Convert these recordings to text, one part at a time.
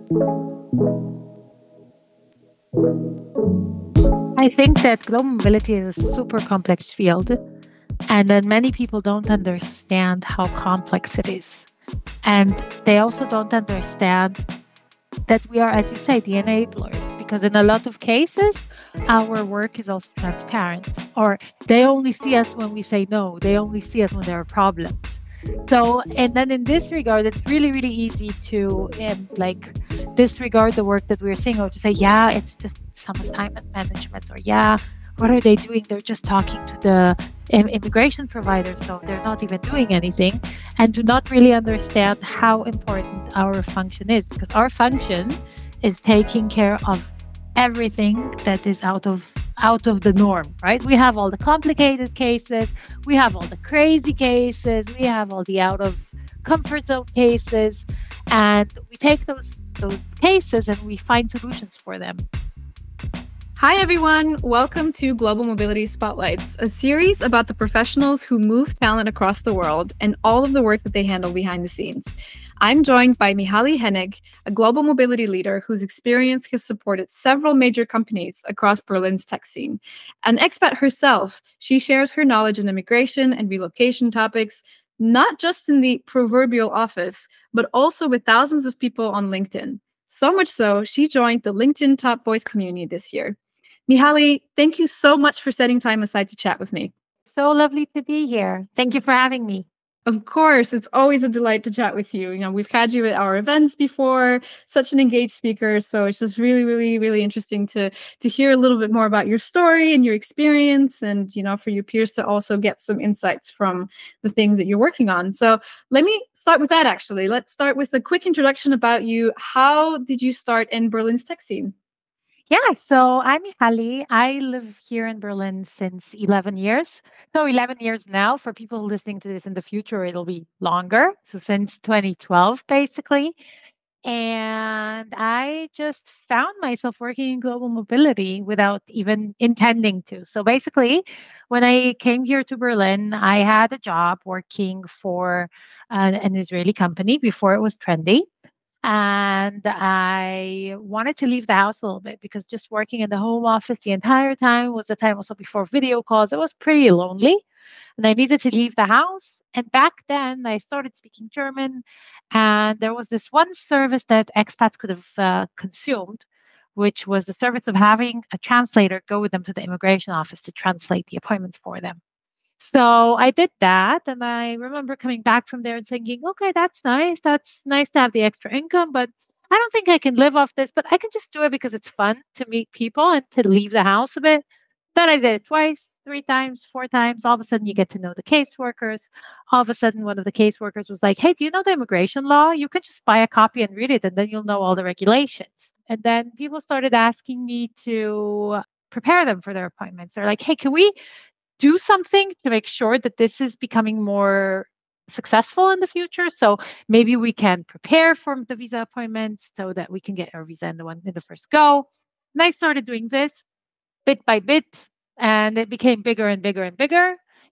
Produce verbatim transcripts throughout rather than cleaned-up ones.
I think that global mobility is a super complex field, and that many people don't understand how complex it is. And they also don't understand that we are, as you say, the enablers, because in a lot of cases, our work is also transparent, or they only see us when we say no, they only see us when there are problems. So, and then in this regard, it's really, really easy to um, like disregard the work that we're seeing, or to say, yeah, it's just some assignment management, or yeah, what are they doing? They're just talking to the im- immigration provider, so they're not even doing anything, and to not really understand how important our function is, because our function is taking care of everything that is out of out of the norm, right? We have all the complicated cases, we have all the crazy cases, we have all the out of comfort zone cases, and we take those those cases and we find solutions for them. Hi, everyone. Welcome to Global Mobility Spotlights, a series about the professionals who move talent across the world and all of the work that they handle behind the scenes. I'm joined by Mihaly Hennig, a global mobility leader whose experience has supported several major companies across Berlin's tech scene. An expat herself, she shares her knowledge in immigration and relocation topics, not just in the proverbial office, but also with thousands of people on LinkedIn. So much so, she joined the LinkedIn Top Voice community this year. Mihaly, thank you so much for setting time aside to chat with me. So lovely to be here. Thank you for having me. Of course, it's always a delight to chat with you. You know, we've had you at our events before, such an engaged speaker. So it's just really, really, really interesting to to hear a little bit more about your story and your experience, and you know, for your peers to also get some insights from the things that you're working on. So let me start with that. Actually, let's start with a quick introduction about you. How did you start in Berlin's tech scene? Yeah, so I'm Mihaly. I live here in Berlin since eleven years. So eleven years now. For people listening to this in the future, it'll be longer. So since twenty twelve, basically. And I just found myself working in global mobility without even intending to. So basically, when I came here to Berlin, I had a job working for uh, an Israeli company before it was trendy. And I wanted to leave the house a little bit, because just working in the home office the entire time was the time also before video calls. It was pretty lonely, and I needed to leave the house. And back then, I started speaking German, and there was this one service that expats could have uh, consumed, which was the service of having a translator go with them to the immigration office to translate the appointments for them. So I did that, and I remember coming back from there and thinking, okay, that's nice. That's nice to have the extra income, but I don't think I can live off this, but I can just do it because it's fun to meet people and to leave the house a bit. Then I did it twice, three times, four times. All of a sudden, you get to know the caseworkers. All of a sudden, one of the caseworkers was like, hey, do you know the immigration law? You can just buy a copy and read it, and then you'll know all the regulations. And then people started asking me to prepare them for their appointments. They're like, hey, can we do something to make sure that this is becoming more successful in the future? So maybe we can prepare for the visa appointments so that we can get our visa in the one in the first go. And I started doing this bit by bit, and it became bigger and bigger and bigger.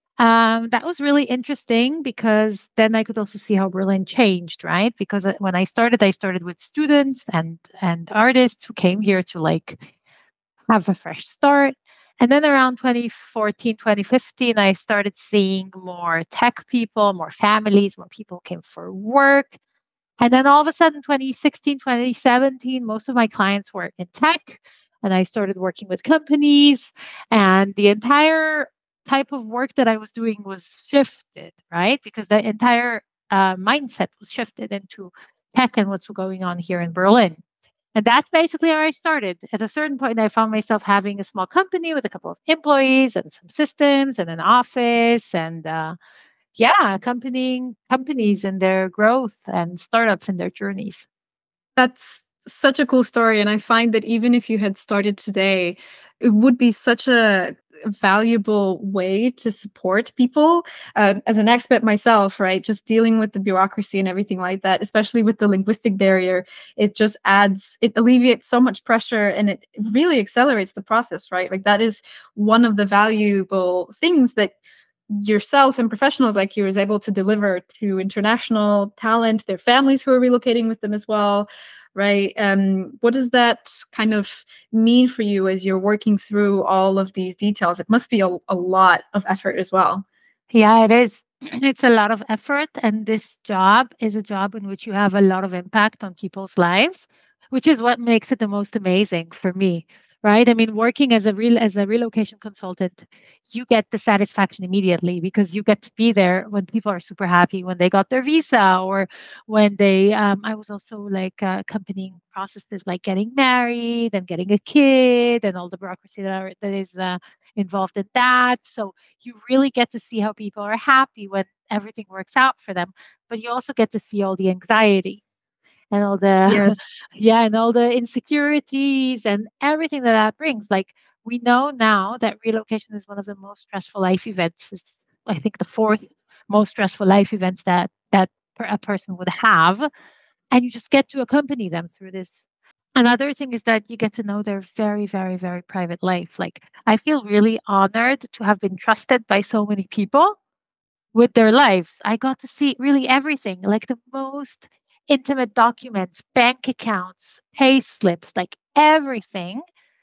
Um, that was really interesting, because then I could also see how Berlin changed, right? Because uh, when I started, I started with students and and artists who came here to like have a fresh start. And then around twenty fourteen, twenty fifteen, I started seeing more tech people, more families, more people came for work. And then all of a sudden, twenty sixteen, twenty seventeen, most of my clients were in tech. And I started working with companies, and the entire type of work that I was doing was shifted, right? Because the entire uh, mindset was shifted into tech and what's going on here in Berlin. And that's basically where I started. At a certain point, I found myself having a small company with a couple of employees and some systems and an office, and uh, yeah, accompanying companies in their growth and startups in their journeys. That's such a cool story. And I find that even if you had started today, it would be such a valuable way to support people. Uh, as an expat myself, right, just dealing with the bureaucracy and everything like that, especially with the linguistic barrier, it just adds, it alleviates so much pressure, and it really accelerates the process, right? Like that is one of the valuable things that yourself and professionals like you is able to deliver to international talent, their families who are relocating with them as well. right? Um, what does that kind of mean for you as you're working through all of these details? It must be a, a lot of effort as well. Yeah, it is. It's a lot of effort. And this job is a job in which you have a lot of impact on people's lives, which is what makes it the most amazing for me. Right. I mean, working as a real as a relocation consultant, you get the satisfaction immediately because you get to be there when people are super happy, when they got their visa, or when they um I was also like uh, accompanying processes like getting married and getting a kid and all the bureaucracy that are, that is uh, involved in that. So you really get to see how people are happy when everything works out for them, but you also get to see all the anxiety and all the Yes. yeah, and all the insecurities and everything that that brings. Like, we know now that relocation is one of the most stressful life events. It's, I think, the fourth most stressful life events that that per- a person would have, and you just get to accompany them through this. Another thing is that you get to know their very, very, very private life. Like, I feel really honored to have been trusted by so many people with their lives. I got to see really everything, like the most intimate documents, bank accounts, pay slips, like everything.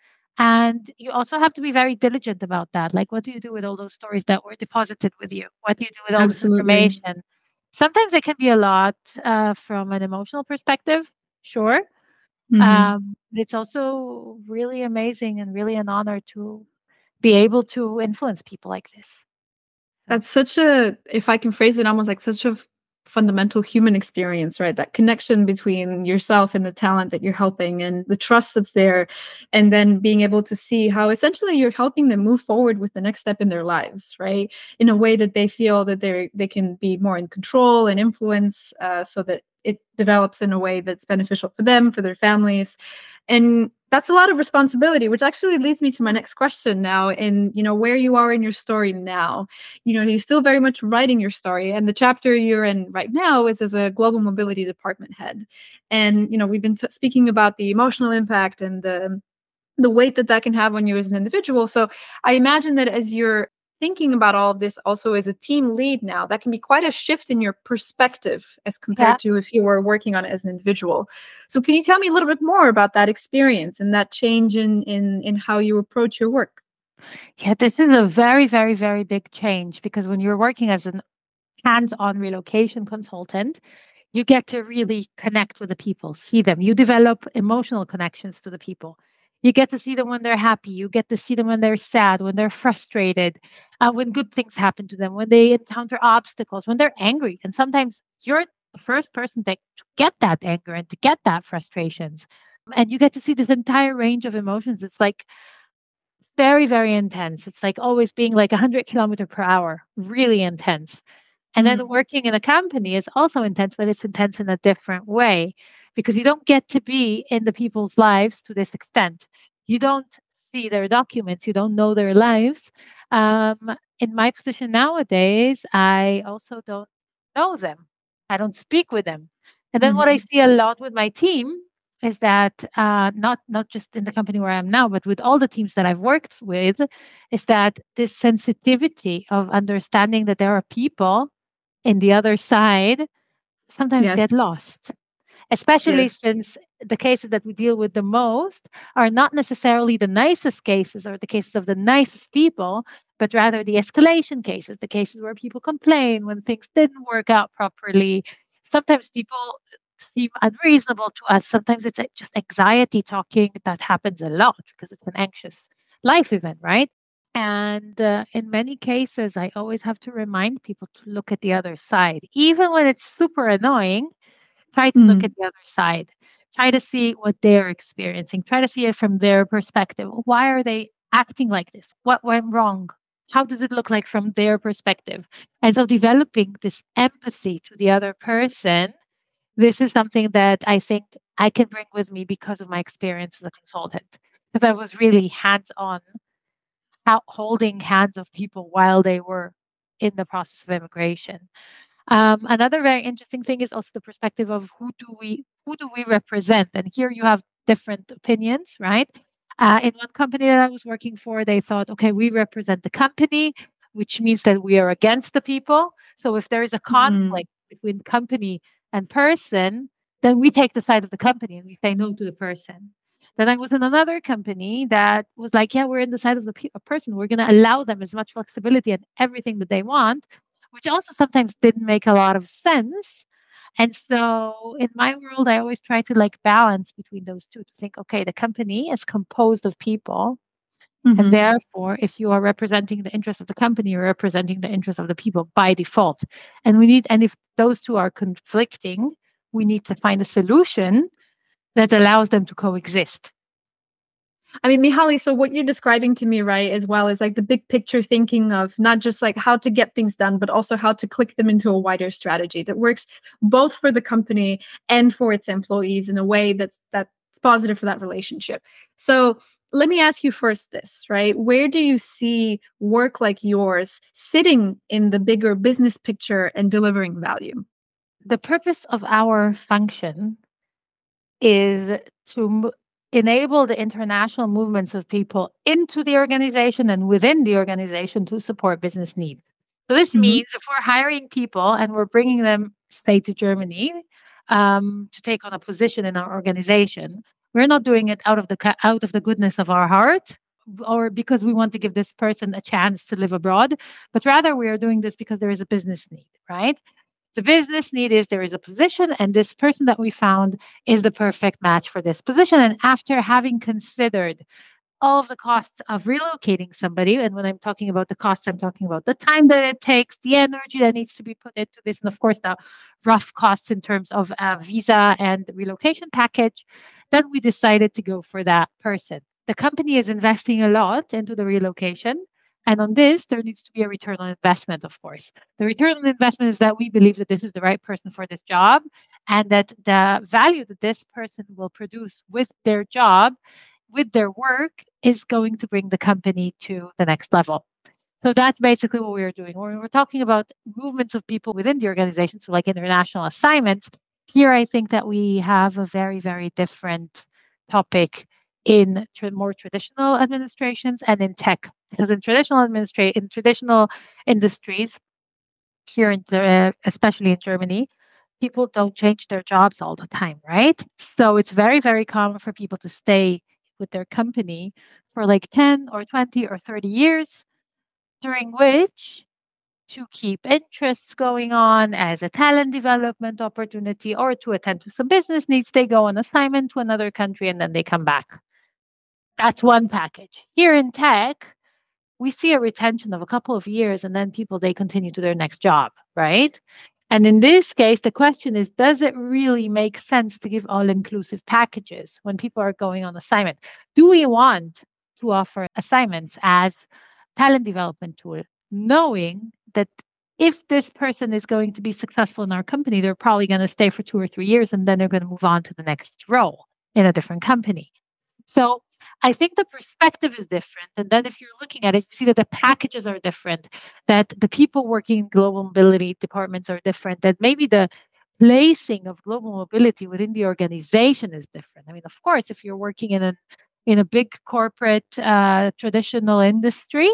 And you also have to be very diligent about that. Like, what do you do with all those stories that were deposited with you? What do you do with all this Absolutely. information? Sometimes it can be a lot uh, from an emotional perspective, sure. Mhm. Um, but it's also really amazing and really an honor to be able to influence people like this. So, That's such a, if I can phrase it, almost like such a f- fundamental human experience, right? That connection between yourself and the talent that you're helping and the trust that's there. And then being able to see how essentially you're helping them move forward with the next step in their lives, right? In a way that they feel that they're, they can be more in control and influence, uh, so that it develops in a way that's beneficial for them, for their families. And that's a lot of responsibility, which actually leads me to my next question now. In, you know, where you are in your story now, you know, you're still very much writing your story, and the chapter you're in right now is as a global mobility department head. And you know, we've been t- speaking about the emotional impact and the the weight that that can have on you as an individual. So I imagine that as you're thinking about all of this also as a team lead now, that can be quite a shift in your perspective as yeah. compared to if you were working on it as an individual. So can you tell me a little bit more about that experience and that change in in in how you approach your work? Yeah, this is a very, very, very big change because when you're working as an hands-on relocation consultant, you get to really connect with the people, see them. You develop emotional connections to the people. You get to see them when they're happy. You get to see them when they're sad, when they're frustrated, uh, when good things happen to them, when they encounter obstacles, when they're angry. And sometimes you're the first person to to get that anger and to get that frustrations. And you get to see this entire range of emotions. It's like very, very intense. It's like always being like one hundred kilometer per hour, really intense. And then Mm. working in a company is also intense, but it's intense in a different way because you don't get to be in the people's lives to this extent. You don't see their documents, you don't know their lives. Um, in my position nowadays, I also don't know them. I don't speak with them. And then what I Mhm. see a lot with my team is that uh, not not just in the company where I am now, but with all the teams that I've worked with, is that this sensitivity of understanding that there are people in the other side sometimes get Yes. lost, especially Yes. since the cases that we deal with the most are not necessarily the nicest cases or the cases of the nicest people, but rather the escalation cases, the cases where people complain when things didn't work out properly. Sometimes people seem unreasonable to us. Sometimes it's uh, just anxiety talking that happens a lot because it's an anxious life event, right? And uh, in many cases, I always have to remind people to look at the other side. Even when it's super annoying, try to look at Mm. the other side. Try to see what they're experiencing. Try to see it from their perspective. Why are they acting like this? What went wrong? How does it look like from their perspective? And so developing this empathy to the other person, this is something that I think I can bring with me because of my experience as a consultant. Because I was really hands on out holding hands of people while they were in the process of immigration. Um, another very interesting thing is also the perspective of who do we who do we represent, and here you have different opinions, right? Uh, in one company that I was working for, they thought, okay, we represent the company, which means that we are against the people. So if there is a Mm. conflict between company and person, then we take the side of the company and we say no to the person. Then I was in another company that was like, yeah, we're in the side of the pe- person. We're going to allow them as much flexibility and everything that they want, which also sometimes didn't make a lot of sense. And so in my world, I always try to like balance between those two to think, okay, the company is composed of people. And Mhm. therefore, if you are representing the interests of the company, you're representing the interests of the people by default. And we need, and if those two are conflicting, we need to find a solution that allows them to coexist. I mean, Mihaly, so what you're describing to me, right, as well, is like the big picture thinking of not just like how to get things done, but also how to click them into a wider strategy that works both for the company and for its employees in a way that's that's positive for that relationship. So let me ask you first this, right? Where do you see work like yours sitting in the bigger business picture and delivering value? The purpose of our function is to m- enable the international movements of people into the organization and within the organization to support business needs. So this Mhm. means if we're hiring people and we're bringing them, say, to Germany um, to take on a position in our organization, we're not doing it out of the ca- out of the goodness of our heart or because we want to give this person a chance to live abroad, but rather we are doing this because there is a business need, right? The business need is there is a position, and this person that we found is the perfect match for this position. And after having considered all of the costs of relocating somebody, and when I'm talking about the costs, I'm talking about the time that it takes, the energy that needs to be put into this, and of course, the rough costs in terms of uh, visa and relocation package, then we decided to go for that person. The company is investing a lot into the relocation. And on this, there needs to be a return on investment, of course. The return on investment is that we believe that this is the right person for this job and that the value that this person will produce with their job, with their work, is going to bring the company to the next level. So that's basically what we are doing. When we're talking about movements of people within the organization, so like international assignments, here I think that we have a very, very different topic in tra- more traditional administrations and in tech. So in traditional administration, in traditional industries, here in the, especially in Germany, people don't change their jobs all the time, right? So it's very, very common for people to stay with their company for like ten or twenty or thirty years, during which to keep interests going on as a talent development opportunity or to attend to some business needs, they go on assignment to another country and then they come back. That's one package. Here in tech, we see a retention of a couple of years and then people, they continue to their next job, right? And in this case, the question is, does it really make sense to give all-inclusive packages when people are going on assignment? Do we want to offer assignments as talent development tool, knowing that if this person is going to be successful in our company, they're probably going to stay for two or three years and then they're going to move on to the next role in a different company. So I think the perspective is different. And then if you're looking at it, you see that the packages are different, that the people working in global mobility departments are different, that maybe the placing of global mobility within the organization is different. I mean, of course, if you're working in a in a big corporate uh, traditional industry,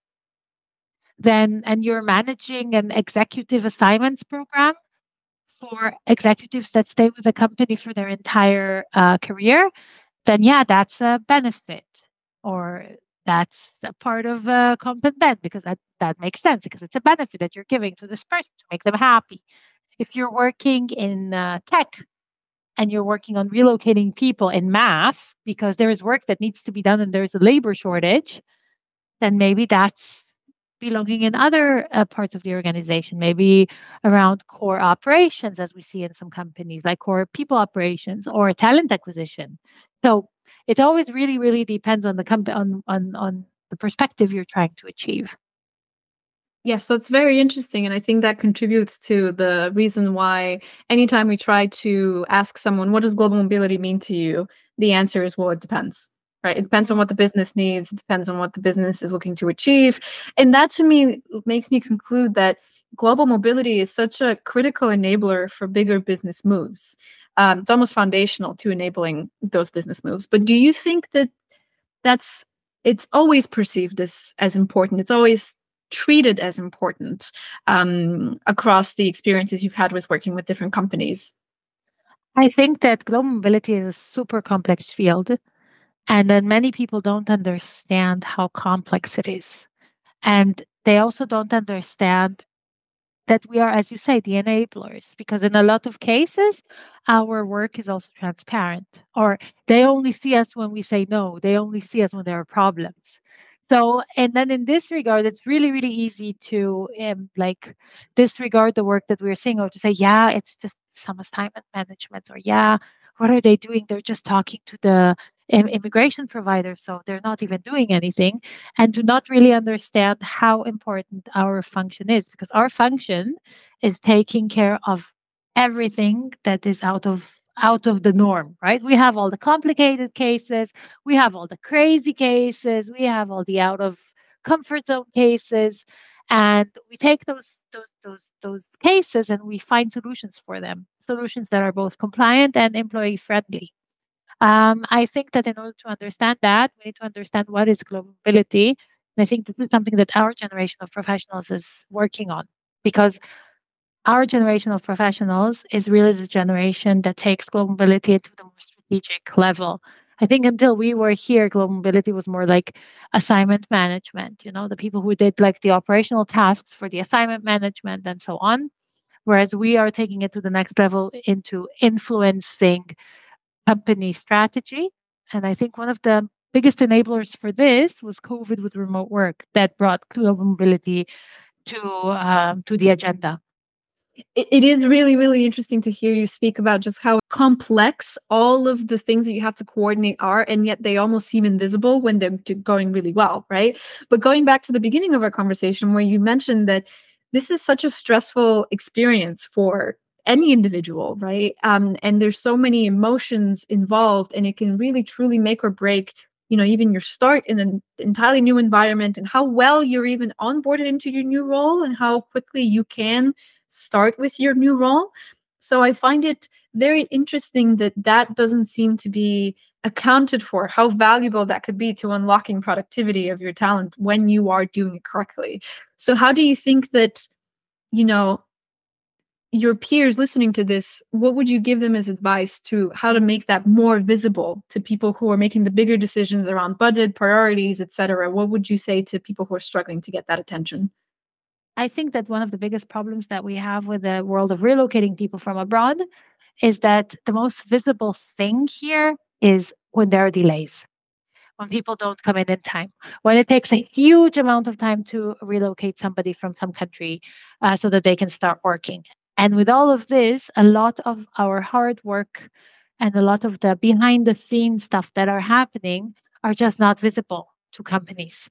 then and you're managing an executive assignments program for executives that stay with the company for their entire uh, career, then yeah, that's a benefit or that's a part of a comp ben because that, that makes sense because it's a benefit that you're giving to this person to make them happy. If you're working in uh, tech and you're working on relocating people in mass because there is work that needs to be done and there's a labor shortage, then maybe that's belonging in other uh, parts of the organization, maybe around core operations, as we see in some companies, like core people operations or talent acquisition. So it always really, really depends on the company, on, on, on the perspective you're trying to achieve. Yes, that's very interesting. And I think that contributes to the reason why anytime we try to ask someone, what does global mobility mean to you? The answer is, well, it depends, right? It depends on what the business needs. It depends on what the business is looking to achieve. And that to me makes me conclude that global mobility is such a critical enabler for bigger business moves. Um, it's almost foundational to enabling those business moves. But do you think that that's it's always perceived as as important? It's always treated as important um, across the experiences you've had with working with different companies? I think that global mobility is a super complex field, and that many people don't understand how complex it is. And they also don't understand that we are, as you say, the enablers, because in a lot of cases, our work is also transparent, or they only see us when we say no, they only see us when there are problems. So, and then in this regard, it's really, really easy to um, like disregard the work that we're seeing, or to say, yeah, it's just some assignment management, or yeah, what are they doing? They're just talking to the im- immigration provider, so they're not even doing anything, and to not really understand how important our function is, because our function is taking care of everything that is out of out of the norm, right? We have all the complicated cases, we have all the crazy cases, we have all the out of comfort zone cases, and we take those those those those cases and we find solutions for them, solutions that are both compliant and employee friendly. um, I think that in order to understand that, we need to understand what is global mobility. And I think this is something that our generation of professionals is working on, because our generation of professionals is really the generation that takes global mobility to the more strategic level. I think until we were here, global mobility was more like assignment management, you know, the people who did like the operational tasks for the assignment management and so on. Whereas we are taking it to the next level into influencing company strategy. And I think one of the biggest enablers for this was COVID with remote work that brought global mobility to um, to the agenda. It, it is really, really interesting to hear you speak about just how complex all of the things that you have to coordinate are, and yet they almost seem invisible when they're d- going really well, right? But going back to the beginning of our conversation, where you mentioned that this is such a stressful experience for any individual, right? Um, and there's so many emotions involved, and it can really truly make or break, you know, even your start in an entirely new environment, and how well you're even onboarded into your new role, and how quickly you can start with your new role. So I find it very interesting that that doesn't seem to be accounted for, how valuable that could be to unlocking productivity of your talent when you are doing it correctly. So how do you think that, you know, your peers listening to this, what would you give them as advice to how to make that more visible to people who are making the bigger decisions around budget, priorities, et cetera? What would you say to people who are struggling to get that attention? I think that one of the biggest problems that we have with the world of relocating people from abroad is that the most visible thing here is when there are delays, when people don't come in in time, when it takes a huge amount of time to relocate somebody from some country uh, so that they can start working. And with all of this, a lot of our hard work and a lot of the behind the scenes stuff that are happening are just not visible to companies.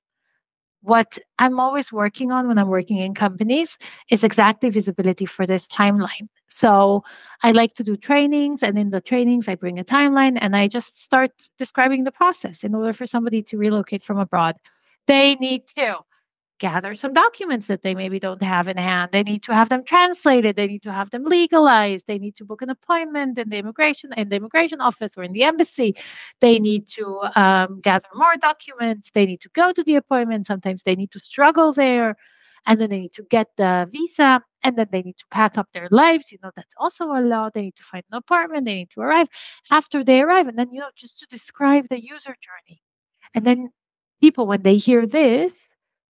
What I'm always working on when I'm working in companies is exactly visibility for this timeline. So I like to do trainings, and in the trainings, I bring a timeline and I just start describing the process. In order for somebody to relocate from abroad, they need to gather some documents that they maybe don't have in hand. They need to have them translated. They need to have them legalized. They need to book an appointment in the immigration in the immigration office or in the embassy. They need to um, gather more documents. They need to go to the appointment. Sometimes they need to struggle there, and then they need to get the visa, and then they need to pack up their lives. You know, that's also a lot. They need to find an apartment. They need to arrive. After they arrive, and then you know, just to describe the user journey, and then people when they hear this,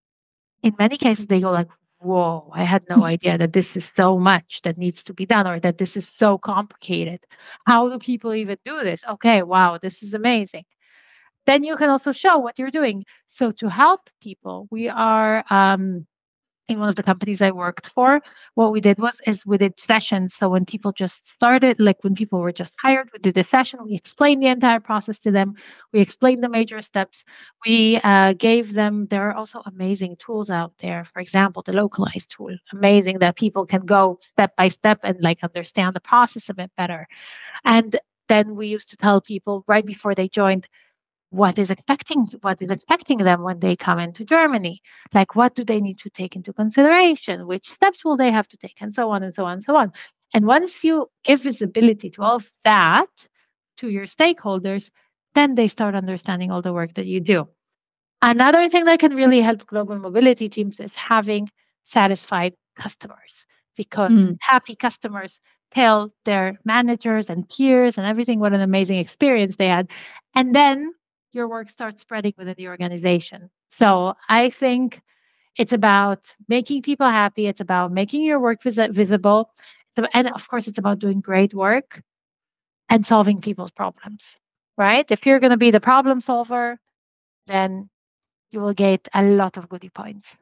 in many cases they go like, whoa, I had no idea that this is so much that needs to be done, or that this is so complicated. How do people even do this? Okay, wow, this is amazing. Then you can also show what you're doing. So to help people, we are um, in one of the companies I worked for, what we did was is we did sessions. So when people just started, like when people were just hired, we did a session. We explained the entire process to them. We explained the major steps. We uh, gave them. There are also amazing tools out there. For example, the localized tool, amazing that people can go step by step and like understand the process a bit better. And then we used to tell people right before they joined what is expecting what is expecting them when they come into Germany. Like what do they need to take into consideration? Which steps will they have to take? And so on and so on and so on. And once you give visibility to all of that to your stakeholders, then they start understanding all the work that you do. Another thing that can really help global mobility teams is having satisfied customers, because Mm. happy customers tell their managers and peers and everything what an amazing experience they had. And then your work starts spreading within the organization. So I think it's about making people happy. It's about making your work vis- visible. So- And of course, it's about doing great work and solving people's problems, right? If you're going to be the problem solver, then you will get a lot of goodie points.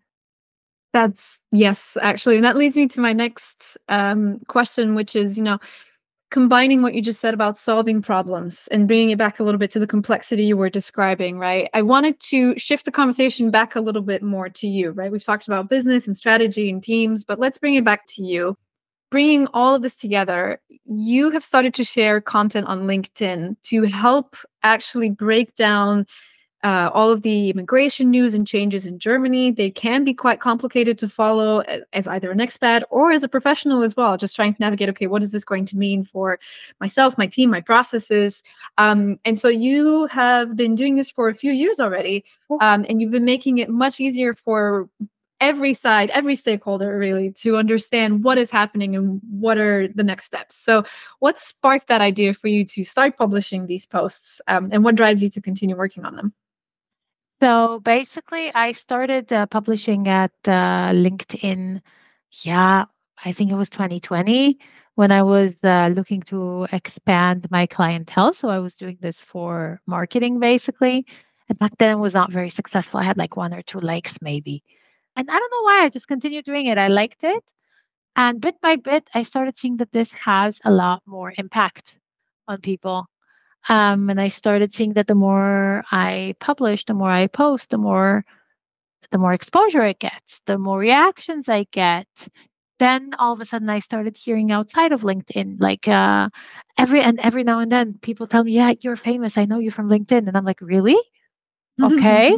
That's yes, actually. And that leads me to my next um, question, which is, you know, combining what you just said about solving problems and bringing it back a little bit to the complexity you were describing, right? I wanted to shift the conversation back a little bit more to you, right? We've talked about business and strategy and teams, but let's bring it back to you. Bringing all of this together, you have started to share content on LinkedIn to help actually break down uh, all of the immigration news and changes in Germany. They can be quite complicated to follow a- as either an expat or as a professional as well, just trying to navigate, okay, what is this going to mean for myself, my team, my processes? Um, and so you have been doing this for a few years already, um, and you've been making it much easier for every side, every stakeholder really to understand what is happening and what are the next steps. So what sparked that idea for you to start publishing these posts, um, and what drives you to continue working on them? So basically, I started uh, publishing at uh, LinkedIn. Yeah, I think it was twenty twenty when I was uh, looking to expand my clientele. So I was doing this for marketing basically. And back then it was not very successful. I had like one or two likes maybe. And I don't know why. I just continued doing it. I liked it. And bit by bit, I started seeing that this has a lot more impact on people. Um, and I started seeing that the more I publish, the more I post, the more the more exposure it gets, the more reactions I get. Then all of a sudden I started hearing outside of LinkedIn, like uh, every and every now and then people tell me, "Yeah, you're famous. I know you from LinkedIn," and I'm like, "Really? Okay."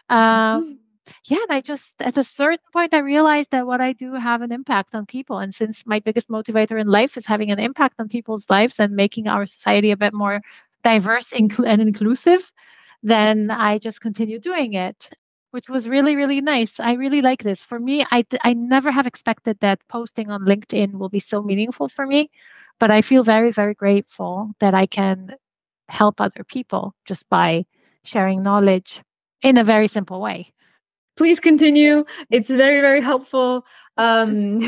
Um, yeah, and I just at a certain point I realized that what I do have an impact on people, and since my biggest motivator in life is having an impact on people's lives and making our society a bit more diverse incl- and inclusive, then I just continue doing it, which was really really nice. I really like this. For me, I d- I never have expected that posting on LinkedIn will be so meaningful for me, but I feel very very grateful that I can help other people just by sharing knowledge in a very simple way. Please continue. It's very, very helpful. Um,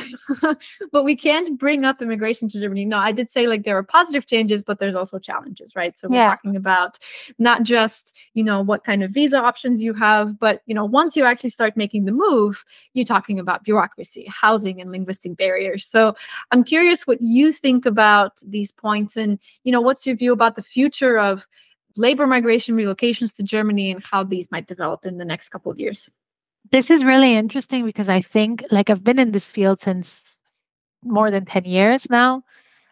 but we can't bring up immigration to Germany. No, I did say like there are positive changes, but there's also challenges, right? So we're Yeah. talking about not just, you know, what kind of visa options you have, but, you know, once you actually start making the move, you're talking about bureaucracy, housing, and linguistic barriers. So I'm curious what you think about these points and, you know, what's your view about the future of labor migration relocations to Germany and how these might develop in the next couple of years? This is really interesting because I think, like, I've been in this field since more than ten years now,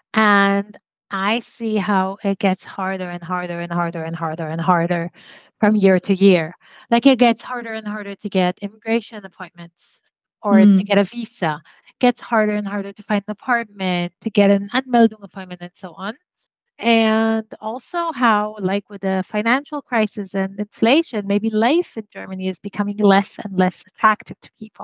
and I see how it gets harder and harder and harder and harder and harder from year to year. Like, it gets harder and harder to get immigration appointments or to Mm. get a visa. It gets harder and harder to find an apartment, to get an Anmeldung appointment, and so on. And also how, like with the financial crisis and inflation, maybe life in Germany is becoming less and less attractive to people.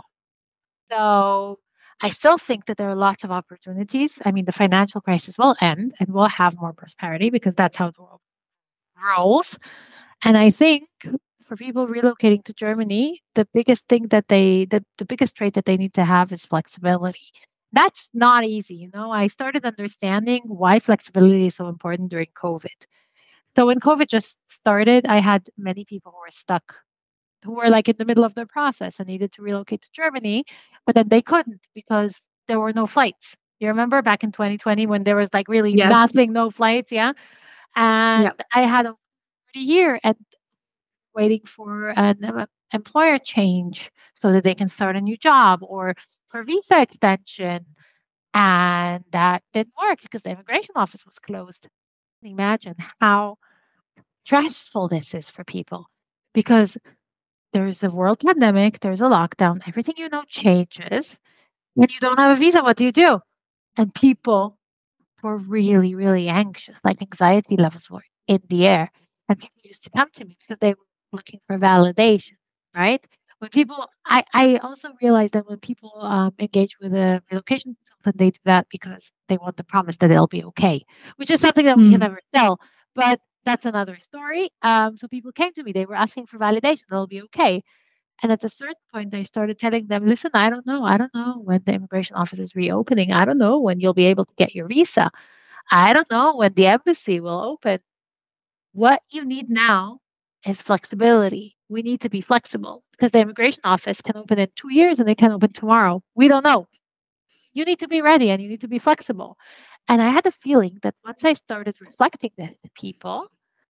So I still think that there are lots of opportunities. I mean, the financial crisis will end and we'll have more prosperity because that's how the world rolls. And I think for people relocating to Germany, the biggest thing that they, the, the biggest trait that they need to have is flexibility. That's not easy. You know, I started understanding why flexibility is so important during COVID. So when COVID just started, I had many people who were stuck, who were like in the middle of their process and needed to relocate to Germany, but then they couldn't because there were no flights. You remember back in twenty twenty when there was like really Yes. nothing, no flights, yeah? And Yeah. I had a year and waiting for an em- employer change so that they can start a new job or for visa extension. And that didn't work because the immigration office was closed. Imagine how stressful this is for people because there's a world pandemic, there's a lockdown, everything you know changes. When you don't have a visa, what do you do? And people were really, really anxious, like anxiety levels were in the air. And people used to come to me because they were looking for validation, right? When people, I, I also realized that when people um, engage with a relocation often they do that because they want the promise that it'll be okay, which is something that we can Mm. never tell. But that's another story. Um, so people came to me, they were asking for validation, it'll be okay. And at a certain point, I started telling them, listen, I don't know. I don't know when the immigration office is reopening. I don't know when you'll be able to get your visa. I don't know when the embassy will open. What you need now is flexibility. We need to be flexible because the immigration office can open in two years and they can open tomorrow. We don't know. You need to be ready and you need to be flexible. And I had a feeling that once I started reflecting that to people,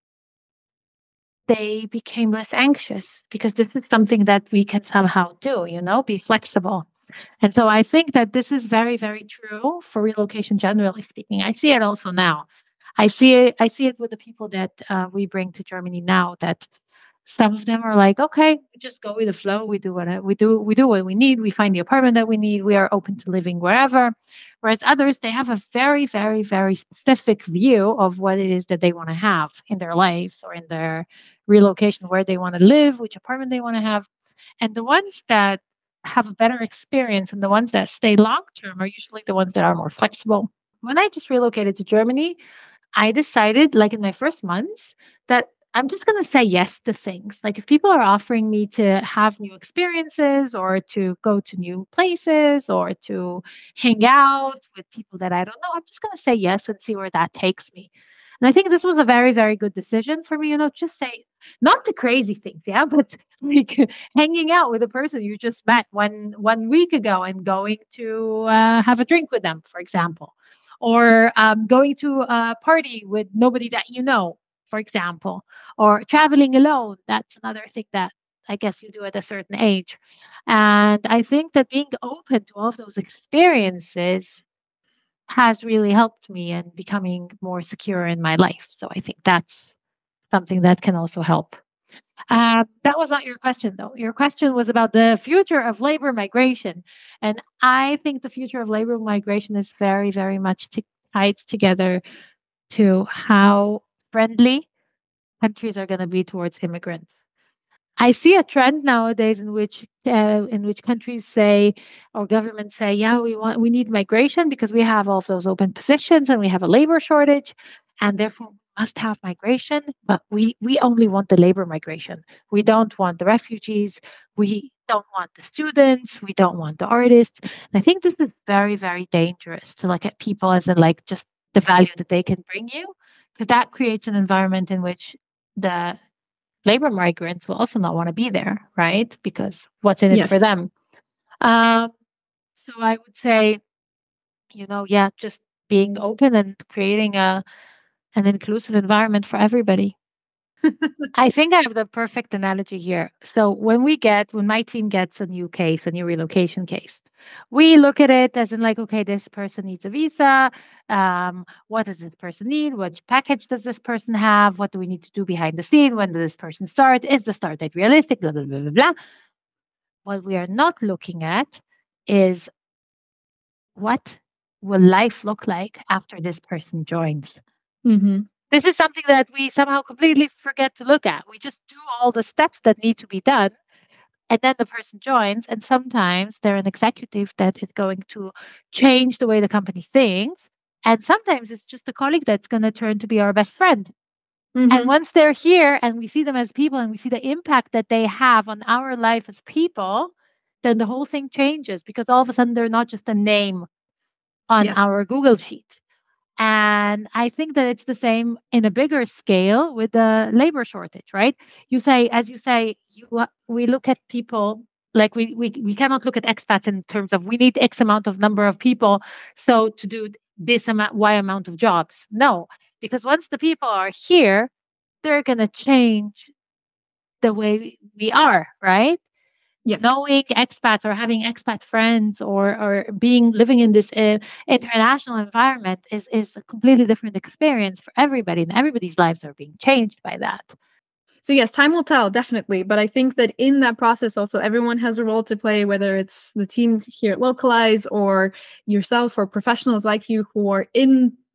they became less anxious because this is something that we can somehow do, you know, be flexible. And so I think that this is very, very true for relocation, generally speaking. I see it also now. I see it. I see it with the people that uh, we bring to Germany now. That some of them are like, okay, we just go with the flow. We do what we do. We do what we need. We find the apartment that we need. We are open to living wherever. Whereas others, they have a very, very, very specific view of what it is that they want to have in their lives or in their relocation, where they want to live, which apartment they want to have. And the ones that have a better experience and the ones that stay long term are usually the ones that are more flexible. When I just relocated to Germany, I decided, like in my first months, that I'm just going to say yes to things. Like if people are offering me to have new experiences or to go to new places or to hang out with people that I don't know, I'm just going to say yes and see where that takes me. And I think this was a very, very good decision for me, you know, just say not the crazy things, yeah, but like hanging out with a person you just met one one week ago and going to uh, have a drink with them, for example, or um, going to a party with nobody that you know, for example, or traveling alone. That's another thing that I guess you do at a certain age. And I think that being open to all of those experiences has really helped me in becoming more secure in my life. So I think that's something that can also help. Uh, that was not your question, though. Your question was about the future of labor migration. And I think the future of labor migration is very, very much t- tied together to how friendly countries are going to be towards immigrants. I see a trend nowadays in which uh, in which countries say or governments say, yeah, we want we need migration because we have all of those open positions and we have a labor shortage, and therefore we must have migration. But we we only want the labor migration. We don't want the refugees. We don't want the students. We don't want the artists. And I think this is very, very dangerous to look at people as in like just the value that they can bring you, because that creates an environment in which the labor migrants will also not want to be there, right? Because what's in it for Yes. them? Um, so I would say, you know, yeah, just being open and creating a an inclusive environment for everybody. I think I have the perfect analogy here. So when we get, when my team gets a new case, a new relocation case, we look at it as in like, okay, this person needs a visa. Um, what does this person need? Which package does this person have? What do we need to do behind the scene? When does this person start? Is the start date realistic? Blah, blah, blah, blah, blah. What we are not looking at is what will life look like after this person joins. Mm-hmm. This is something that we somehow completely forget to look at. We just do all the steps that need to be done, and then the person joins. And sometimes they're an executive that is going to change the way the company thinks. And sometimes it's just a colleague that's going to turn to be our best friend. Mm-hmm. And once they're here and we see them as people and we see the impact that they have on our life as people, then the whole thing changes because all of a sudden they're not just a name on Yes. our Google sheet. And I think that it's the same in a bigger scale with the labor shortage, right? You say, as you say, you, uh, we look at people like we, we we cannot look at expats in terms of we need X amount of number of people, so to do this amount, Y amount of jobs. No, because once the people are here, they're gonna change the way we are, right? Yes. Knowing expats or having expat friends or or being living in this uh, international environment is is a completely different experience for everybody, and everybody's lives are being changed by that. So yes, time will tell, definitely. But I think that in that process also everyone has a role to play, whether it's the team here at Localize or yourself or professionals like you who are in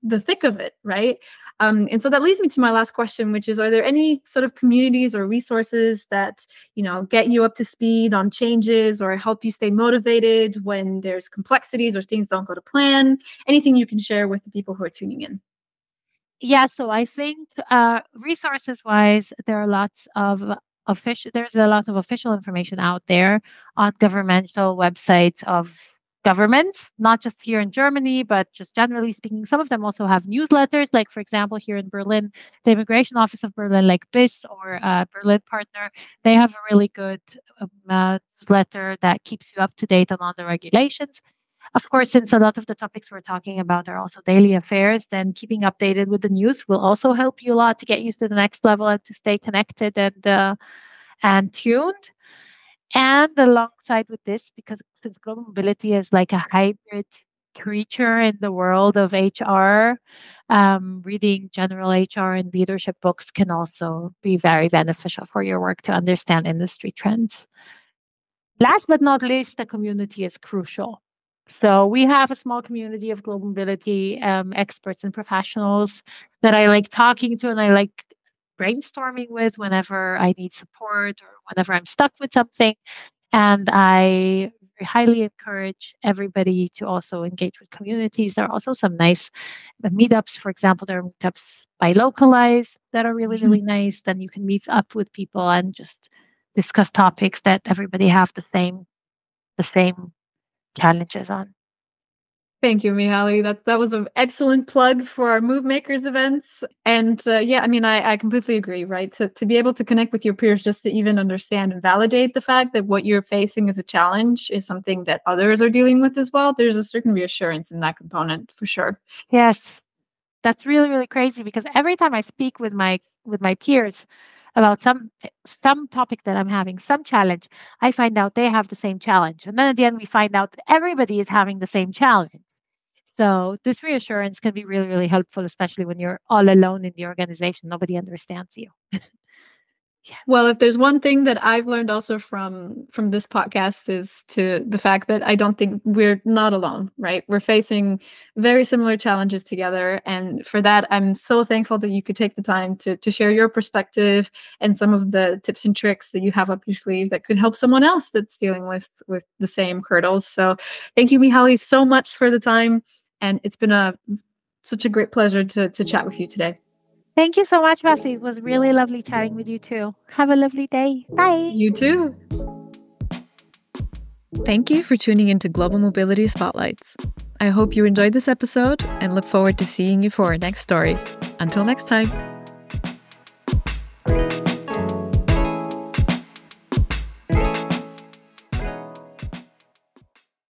the thick of it, right? Um, and so that leads me to my last question, which is, are there any sort of communities or resources that, you know, get you up to speed on changes or help you stay motivated when there's complexities or things don't go to plan? Anything you can share with the people who are tuning in? Yeah, so I think uh, resources wise, there are lots of official. There's a lot of official information out there on governmental websites of governments, not just here in Germany, but just generally speaking. Some of them also have newsletters, like for example, here in Berlin, the Immigration Office of Berlin, like B I S or uh, Berlin Partner, they have a really good um, uh, newsletter that keeps you up to date on all the regulations. Of course, since a lot of the topics we're talking about are also daily affairs, then keeping updated with the news will also help you a lot to get you to the next level and to stay connected and uh, and tuned. And alongside with this, because since global mobility is like a hybrid creature in the world of H R, um, reading general H R and leadership books can also be very beneficial for your work to understand industry trends. Last but not least, the community is crucial. So we have a small community of global mobility um, experts and professionals that I like talking to and I like brainstorming with whenever I need support or whenever I'm stuck with something. And I highly encourage everybody to also engage with communities. There are also some nice meetups. For example, there are meetups by Localize that are really, really nice. Then you can meet up with people and just discuss topics that everybody have the same the same challenges on. Thank you, Mihaly. That that was an excellent plug for our Move Makers events. And uh, yeah, I mean, I, I completely agree, right? To, to be able to connect with your peers just to even understand and validate the fact that what you're facing as a challenge is something that others are dealing with as well. There's a certain reassurance in that component for sure. Yes, that's really, really crazy because every time I speak with my with my peers about some some topic that I'm having, some challenge, I find out they have the same challenge. And then at the end, we find out that everybody is having the same challenge. So this reassurance can be really, really helpful, especially when you're all alone in the organization. Nobody understands you. Yeah. Well, if there's one thing that I've learned also from from this podcast is to the fact that I don't think we're not alone, right? We're facing very similar challenges together. And for that, I'm so thankful that you could take the time to, to share your perspective and some of the tips and tricks that you have up your sleeve that could help someone else that's dealing with, with the same hurdles. So thank you, Mihaly, so much for the time. And it's been a such a great pleasure to, to chat with you today. Thank you so much, Bessie. It was really lovely chatting with you too. Have a lovely day. Bye. You too. Thank you for tuning into Global Mobility Spotlights. I hope you enjoyed this episode and look forward to seeing you for our next story. Until next time.